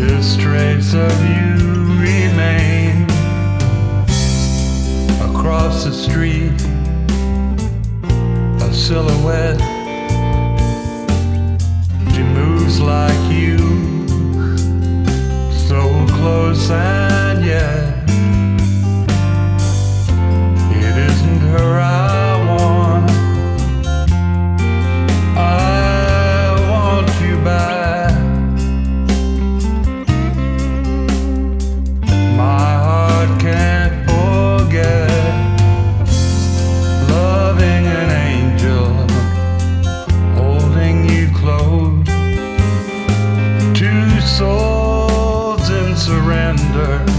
This trace of you remain across the street, a silhouette. She moves like you, so close and yet it isn't her I want. I want you back. My heart can't forget loving an angel, holding you close. Two souls in surrender,